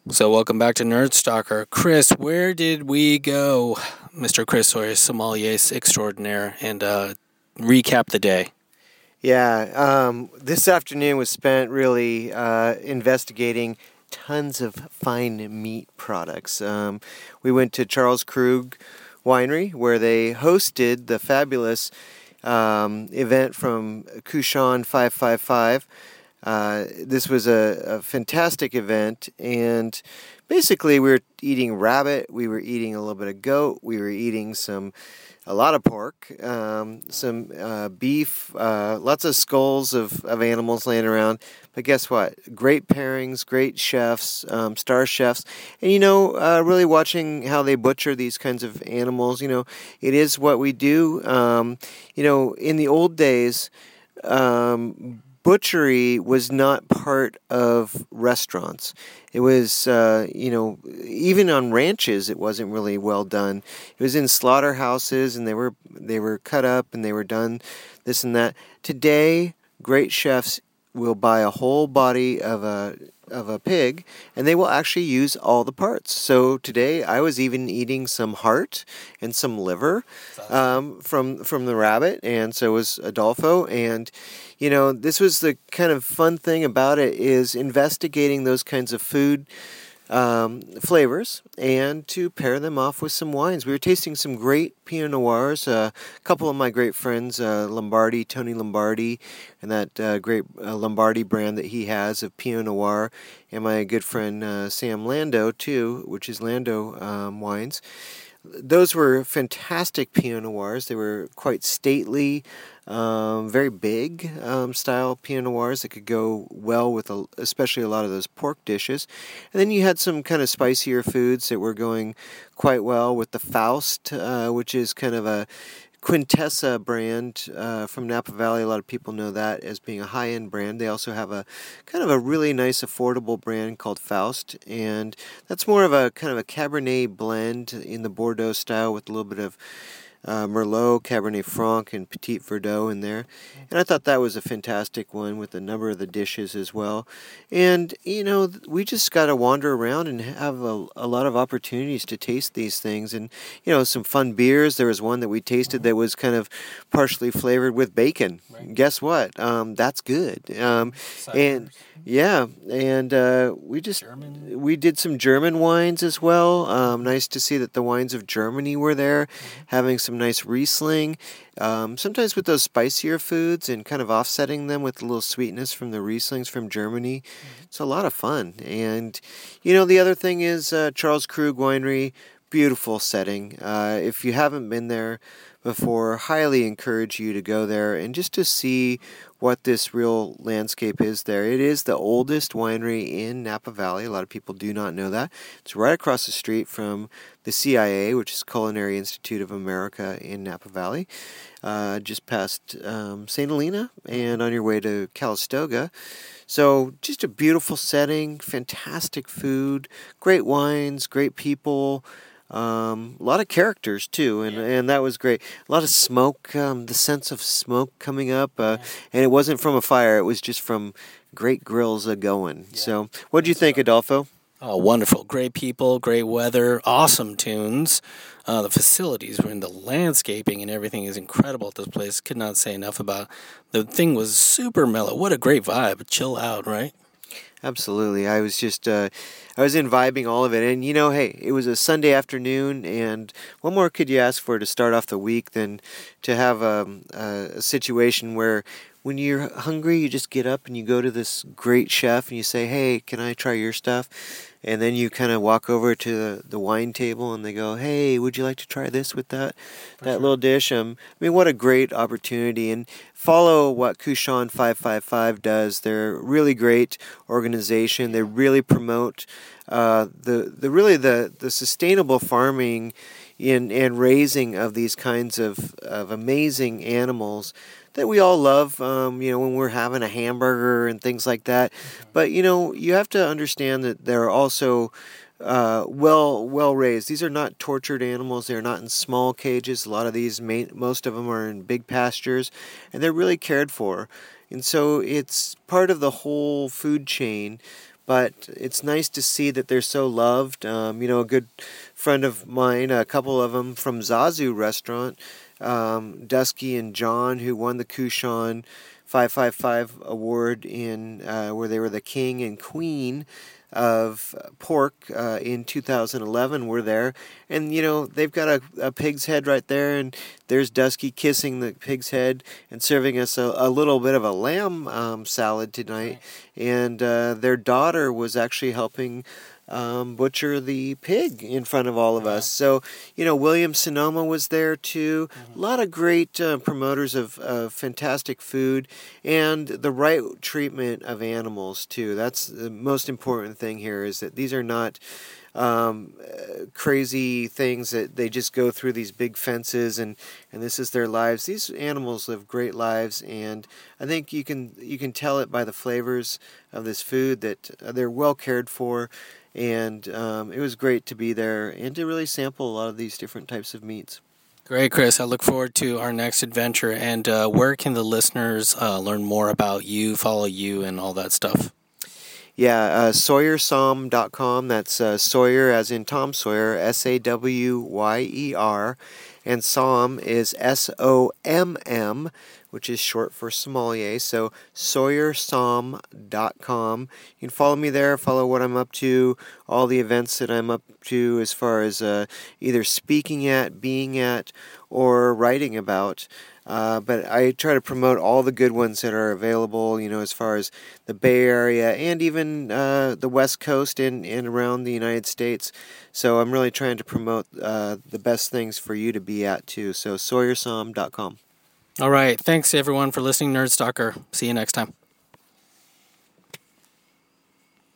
So, welcome back to Nerd Stalker. Chris, where did we go? Mr. Chris Sawyer, sommelier extraordinaire, and recap the day. Yeah, this afternoon was spent really investigating tons of fine meat products. We went to Charles Krug Winery where they hosted the fabulous event from Kushan 555. This was a fantastic event, and basically we were eating rabbit, we were eating a little bit of goat, we were eating a lot of pork, some beef, lots of skulls of animals laying around. But guess what? Great pairings, great chefs, star chefs. And, really watching how they butcher these kinds of animals, it is what we do. In the old days, butchery was not part of restaurants. It was, even on ranches, it wasn't really well done. It was in slaughterhouses, and they were cut up and they were done this and that. Today, great chefs will buy a whole body of a pig, and they will actually use all the parts. So today, I was even eating some heart and some liver from the rabbit, and so was Adolfo. And this was the kind of fun thing about it, is investigating those kinds of food flavors and to pair them off with some wines. We were tasting some great Pinot Noirs. A couple of my great friends, Tony Lombardi, and that great Lombardi brand that he has of Pinot Noir, and my good friend Sam Lando too, which is Lando Wines. Those were fantastic Pinot Noirs. They were quite stately, very big style Pinot Noirs that could go well with especially a lot of those pork dishes. And then you had some kind of spicier foods that were going quite well with the Faust, which is kind of a Quintessa brand from Napa Valley. A lot of people know that as being a high-end brand. They also have a kind of a really nice affordable brand called Faust, and that's more of a kind of a Cabernet blend in the Bordeaux style with a little bit of Merlot, Cabernet Franc, and Petit Verdot in there. And I thought that was a fantastic one with a number of the dishes as well. And, we just got to wander around and have a lot of opportunities to taste these things. And, some fun beers. There was one that we tasted that was kind of partially flavored with bacon. Right. Guess what? That's good. And yeah, and we did some German wines as well. Nice to see that the wines of Germany were there, having some nice Riesling. Sometimes with those spicier foods and kind of offsetting them with a little sweetness from the Rieslings from Germany. It's a lot of fun. And, the other thing is Charles Krug Winery, beautiful setting. If you haven't been there before, highly encourage you to go there and just to see what this real landscape is there. It is the oldest winery in Napa Valley. A lot of people do not know that. It's right across the street from the CIA, which is Culinary Institute of America in Napa Valley, just past St. Helena and on your way to Calistoga. So just a beautiful setting, fantastic food, great wines, great people. A lot of characters too, and that was great. A lot of smoke, the sense of smoke coming up, and it wasn't from a fire; it was just from great grills going. Yeah. So, what do you think, Adolfo? Oh, wonderful! Great people, great weather, awesome tunes. The facilities were in the landscaping and everything is incredible at this place. Could not say enough about. The thing was super mellow. What a great vibe! Chill out, right? Absolutely. I was just, I was imbibing all of it. And, hey, it was a Sunday afternoon, and what more could you ask for to start off the week than to have a situation where when you're hungry, you just get up and you go to this great chef and you say, hey, can I try your stuff? And then you kind of walk over to the wine table and they go, hey, would you like to try this with that little dish? What a great opportunity. And follow what Kushan 555 does. They're a really great organization. They really promote the sustainable farming and raising of these kinds of amazing animals that we all love, when we're having a hamburger and things like that. Mm-hmm. But, you have to understand that they're also well raised. These are not tortured animals. They're not in small cages. A lot of these, most of them are in big pastures, and they're really cared for. And so it's part of the whole food chain. but it's nice to see that they're so loved. A good friend of mine, a couple of them from Zazu Restaurant, Dusky and John, who won the Kushan 555 award in where they were the king and queen of pork in 2011 were there, and they've got a pig's head right there, and there's Dusky kissing the pig's head and serving us a little bit of a lamb salad tonight, and their daughter was actually helping butcher the pig in front of all of us. So, William Sonoma was there too. A lot of great promoters of fantastic food and the right treatment of animals too. That's the most important thing here, is that these are not crazy things that they just go through these big fences and this is their lives. These animals live great lives, and I think you can tell it by the flavors of this food that they're well cared for. And it was great to be there and to really sample a lot of these different types of meats. Great, Chris. I look forward to our next adventure. And where can the listeners learn more about you, follow you, and all that stuff? Yeah, SawyerSom.com. That's Sawyer as in Tom Sawyer, Sawyer, and Som is SOMM, which is short for sommelier. So SawyerSom.com. You can follow me there, follow what I'm up to, all the events that I'm up to as far as either speaking at, being at, or writing about. But I try to promote all the good ones that are available, as far as the Bay Area and even the West Coast and around the United States. So I'm really trying to promote the best things for you to be at too. So SawyerSom.com. All right. Thanks, everyone, for listening, Nerd Stalker. See you next time.